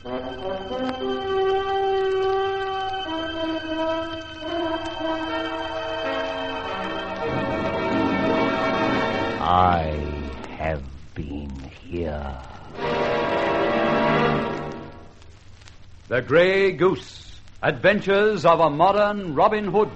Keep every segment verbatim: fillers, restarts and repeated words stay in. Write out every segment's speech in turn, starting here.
I have been here. The Grey Goose. Adventures of a Modern Robin Hood.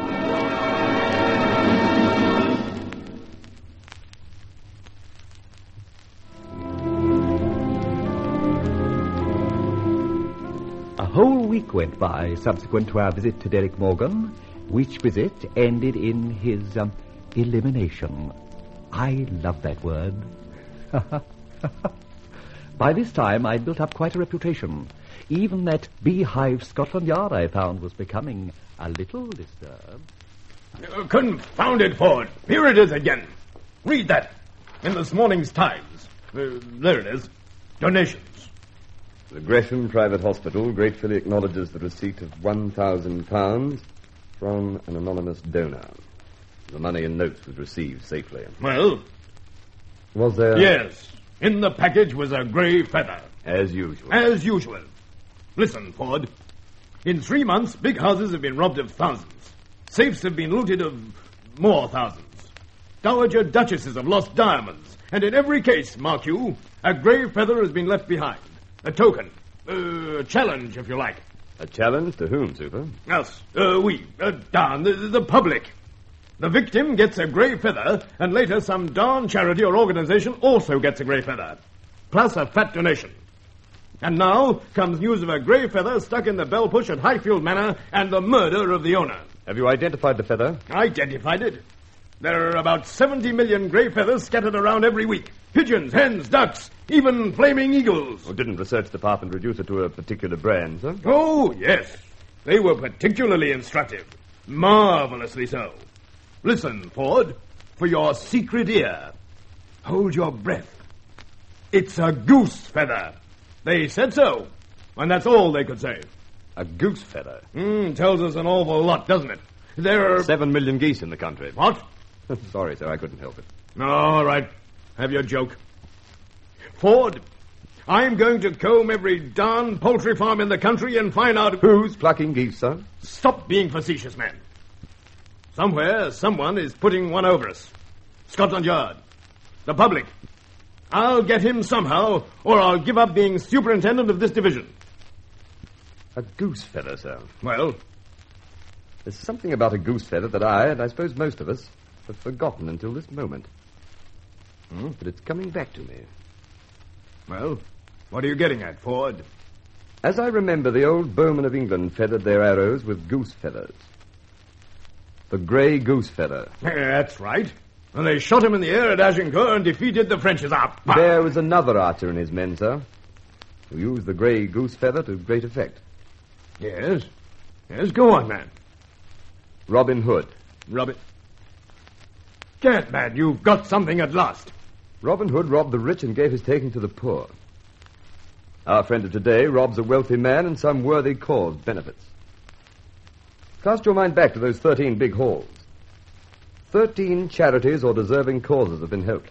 A whole week went by subsequent to our visit to Derek Morgan, which visit ended in his um, elimination. I love that word. By this time, I'd built up quite a reputation. Even that beehive Scotland Yard I found was becoming a little disturbed. Uh, confound it, Ford. Here it is again. Read that. In this morning's Times. Uh, there it is. Donations. The Gresham Private Hospital gratefully acknowledges the receipt of one thousand pounds from an anonymous donor. The money in notes was received safely. Well? Was there... Yes. In the package was a grey feather. As usual. As usual. Listen, Ford. In three months, big houses have been robbed of thousands. Safes have been looted of more thousands. Dowager duchesses have lost diamonds. And in every case, mark you, a grey feather has been left behind. A token. Uh, a challenge, if you like. A challenge to whom, Super? Us. Uh, we. Uh, darn, the, the public. The victim gets a grey feather, and later some darn charity or organization also gets a grey feather. Plus a fat donation. And now comes news of a grey feather stuck in the bell push at Highfield Manor and the murder of the owner. Have you identified the feather? Identified it. There are about seventy million grey feathers scattered around every week. Pigeons, hens, ducks, even flaming eagles. Or didn't research department reduce it to a particular brand, sir? Oh, yes. They were particularly instructive. Marvelously so. Listen, Ford, for your secret ear. Hold your breath. It's a goose feather. They said so, and that's all they could say. A goose feather? Hmm, tells us an awful lot, doesn't it? There are... Seven million geese in the country. What? Sorry, sir, I couldn't help it. All right. Have your joke. Ford, I'm going to comb every darn poultry farm in the country and find out... Who's plucking geese, sir? Stop being facetious, man. Somewhere, someone is putting one over us. Scotland Yard. The public. I'll get him somehow, or I'll give up being superintendent of this division. A goose feather, sir. Well? There's something about a goose feather that I, and I suppose most of us, have forgotten until this moment. Hmm? But it's coming back to me. Well, what are you getting at, Ford? As I remember, the old bowmen of England feathered their arrows with goose feathers. The grey goose feather. That's right. And they shot him in the air at Agincourt and defeated the French's up. There was another archer and his men, sir, who used the grey goose feather to great effect. Yes? Yes, go on, man. Robin Hood. Robin... Gad, man, you've got something at last. Robin Hood robbed the rich and gave his taking to the poor. Our friend of today robs a wealthy man and some worthy cause benefits. Cast your mind back to those thirteen big hauls. Thirteen charities or deserving causes have been helped.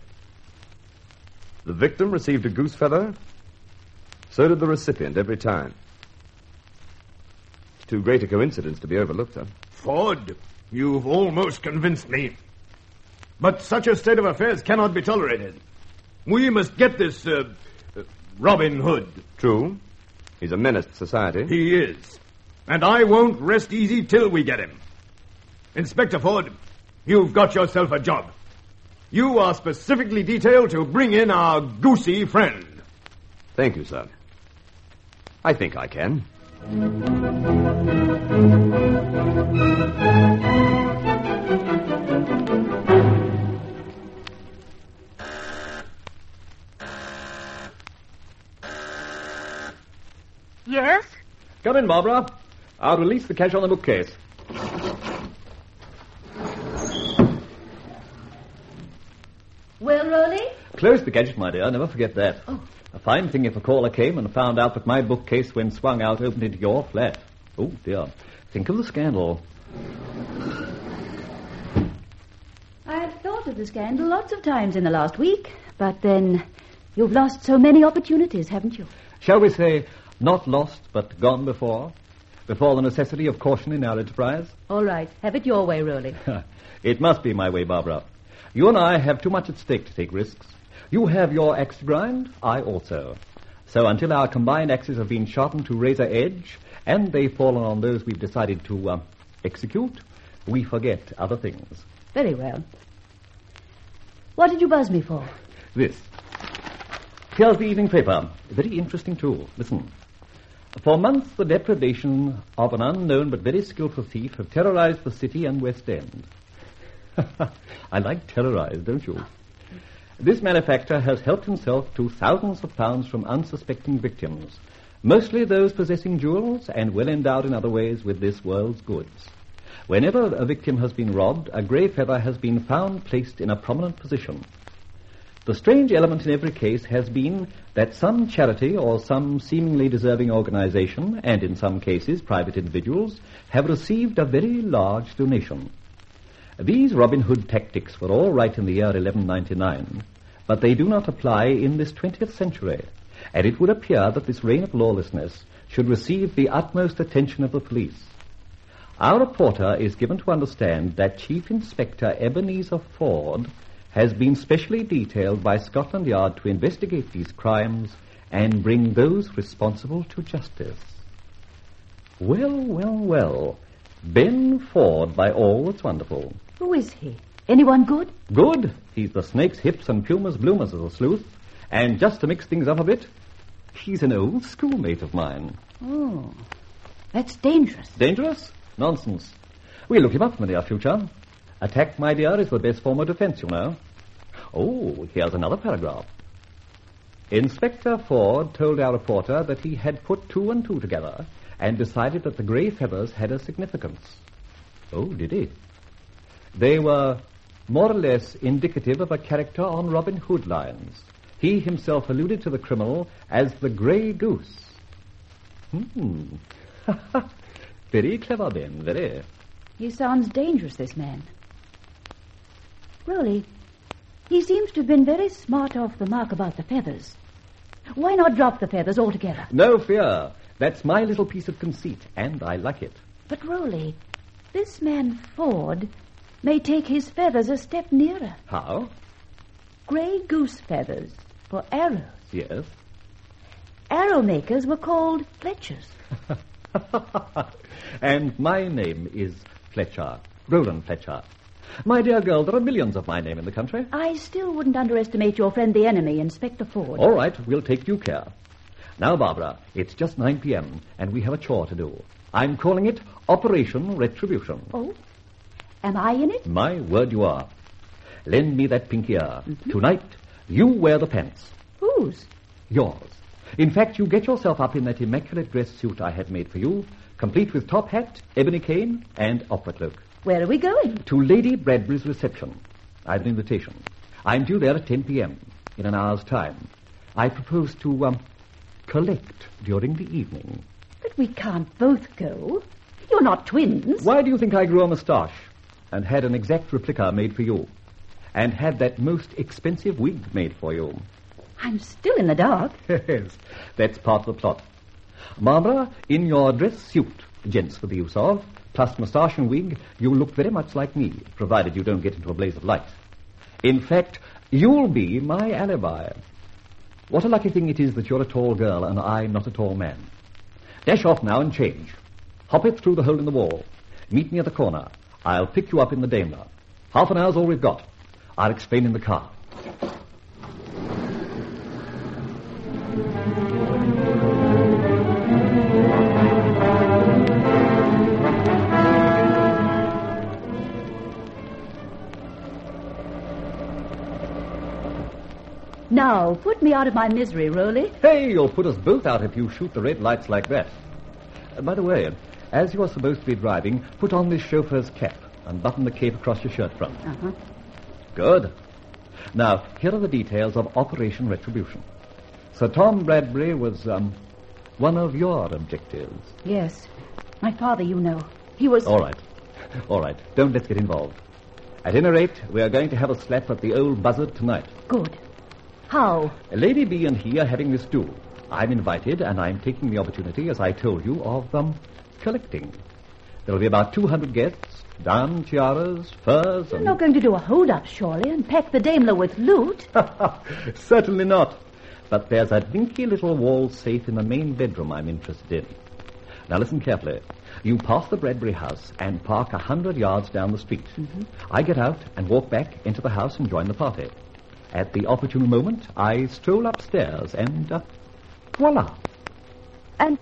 The victim received a goose feather. So did the recipient every time. It's too great a coincidence to be overlooked, sir. Ford, you've almost convinced me. But such a state of affairs cannot be tolerated. We must get this, uh, uh, Robin Hood. True. He's a menace to society. He is. And I won't rest easy till we get him. Inspector Ford, you've got yourself a job. You are specifically detailed to bring in our goosey friend. Thank you, sir. I think I can. Yes? Come in, Barbara. I'll release the cash on the bookcase. Well, Rolly? Close the gadget, my dear. Never forget that. Oh. A fine thing if a caller came and found out that my bookcase, when swung out, opened into your flat. Oh, dear. Think of the scandal. I've thought of the scandal lots of times in the last week, but then you've lost so many opportunities, haven't you? shall we say, not lost but gone before? Before the necessity of caution in our enterprise? All right. Have it your way, Rowley. It must be my way, Barbara. You and I have too much at stake to take risks. You have your axe to grind, I also. So until our combined axes have been sharpened to razor edge, and they've fallen on those we've decided to uh, execute, we forget other things. Very well. What did you buzz me for? This. Here's the evening paper. A very interesting tool. Listen. For months, the depredation of an unknown but very skillful thief have terrorized the city and West End. I like terrorized, don't you? This malefactor has helped himself to thousands of pounds from unsuspecting victims, mostly those possessing jewels and well endowed in other ways with this world's goods. Whenever a victim has been robbed, a grey feather has been found placed in a prominent position. The strange element in every case has been that some charity or some seemingly deserving organization, and in some cases private individuals, have received a very large donation. These Robin Hood tactics were all right in the year eleven ninety-nine, but they do not apply in this twentieth century, and it would appear that this reign of lawlessness should receive the utmost attention of the police. Our reporter is given to understand that Chief Inspector Ebenezer Ford has been specially detailed by Scotland Yard to investigate these crimes and bring those responsible to justice. Well, well, well. Ben Ford, by all that's wonderful. Who is he? Anyone good? Good. He's the snake's hips and puma's bloomers of the sleuth. And just to mix things up a bit, he's an old schoolmate of mine. Oh, that's dangerous. Dangerous? Nonsense. We'll look him up in the near future. Attack, my dear, is the best form of defense, you know. Oh, here's another paragraph. Inspector Ford told our reporter that he had put two and two together and decided that the grey feathers had a significance. Oh, did he? They were more or less indicative of a character on Robin Hood lines. He himself alluded to the criminal as the Grey Goose. Hmm. Very clever, Ben, very. He sounds dangerous, this man. Rowley, he seems to have been very smart off the mark about the feathers. Why not drop the feathers altogether? No fear. That's my little piece of conceit, and I like it. But, Rowley, this man Ford may take his feathers a step nearer. How? Grey goose feathers for arrows. Yes. Arrow makers were called Fletchers. And my name is Fletcher, Roland Fletcher. My dear girl, there are millions of my name in the country. I still wouldn't underestimate your friend the enemy, Inspector Ford. All right, we'll take due care. Now, Barbara, it's just nine p.m., and we have a chore to do. I'm calling it Operation Retribution. Oh? Am I in it? My word you are. Lend me that pink ear. Mm-hmm. Tonight, you wear the pants. Whose? Yours. In fact, you get yourself up in that immaculate dress suit I had made for you, complete with top hat, ebony cane, and opera cloak. Where are we going? To Lady Bradbury's reception. I have an invitation. I'm due there at ten p.m., in an hour's time. I propose to, um, collect during the evening. But we can't both go. You're not twins. Why do you think I grew a moustache and had an exact replica made for you and had that most expensive wig made for you? I'm still in the dark. Yes, that's part of the plot. Barbara, in your dress suit, gents for the use of, plus moustache and wig, you look very much like me, provided you don't get into a blaze of light. In fact, you'll be my alibi. What a lucky thing it is that you're a tall girl and I'm not a tall man. Dash off now and change. Hop it through the hole in the wall. Meet me at the corner. I'll pick you up in the Daimler. Half an hour's all we've got. I'll explain in the car. Now, put me out of my misery, Rowley. Hey, you'll put us both out if you shoot the red lights like that. Uh, by the way, as you're supposed to be driving, put on this chauffeur's cap and button the cape across your shirt front. Uh-huh. Good. Now, here are the details of Operation Retribution. Sir Tom Bradbury was, um, one of your objectives. Yes. My father, you know. He was... All right. All right. Don't let's get involved. At any rate, we are going to have a slap at the old buzzard tonight. Good. How? Lady B and he are having this duel. I'm invited, and I'm taking the opportunity, as I told you, of um, collecting. There'll be about two hundred guests, diamond tiaras, furs, You're and... not going to do a hold-up, surely, and pack the Daimler with loot. Certainly not. But there's a dinky little wall safe in the main bedroom I'm interested in. Now listen carefully. You pass the Bradbury house and park a hundred yards down the street. Mm-hmm. I get out and walk back into the house and join the party. At the opportune moment, I stroll upstairs and... Uh, voila. And...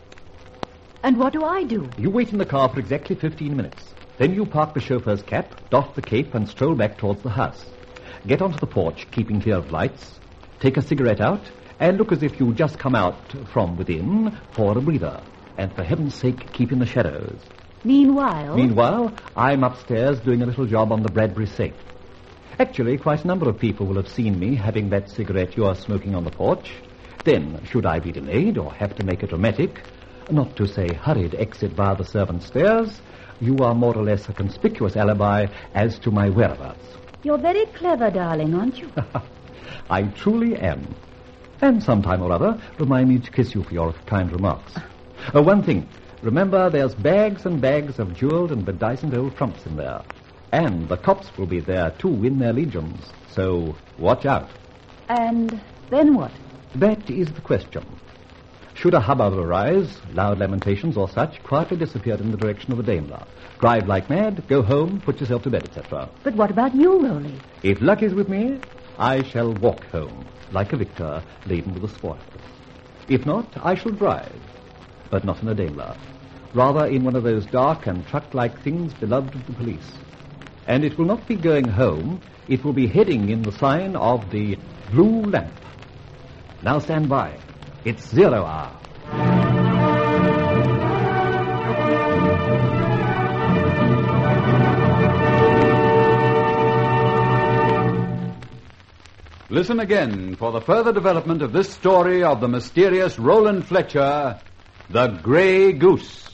And what do I do? You wait in the car for exactly fifteen minutes. Then you park the chauffeur's cap, doff the cape, and stroll back towards the house. Get onto the porch, keeping clear of lights. Take a cigarette out, and look as if you just come out from within for a breather. And for heaven's sake, keep in the shadows. Meanwhile... Meanwhile, I'm upstairs doing a little job on the Bradbury safe. Actually, quite a number of people will have seen me having that cigarette you are smoking on the porch. Then, should I be delayed or have to make a dramatic, not to say hurried exit via the servants' stairs, you are more or less a conspicuous alibi as to my whereabouts. You're very clever, darling, aren't you? I truly am. And sometime or other, remind me to kiss you for your kind remarks. Oh, one thing. Remember, there's bags and bags of jeweled and bedizened old trumps in there. And the cops will be there, too, in their legions. So, watch out. And then what? That is the question. Should a hubbub arise, loud lamentations or such, quietly disappear in the direction of the Daimler. Drive like mad, go home, put yourself to bed, et cetera. But what about you, Rowley? If luck is with me, I shall walk home, like a victor, laden with the spoils. If not, I shall drive. But not in a Daimler. Rather in one of those dark and truck-like things beloved of the police. And it will not be going home. It will be heading in the sign of the Blue Lamp. Now stand by. It's zero hour. Listen again for the further development of this story of the mysterious Roland Fletcher, The Grey Goose.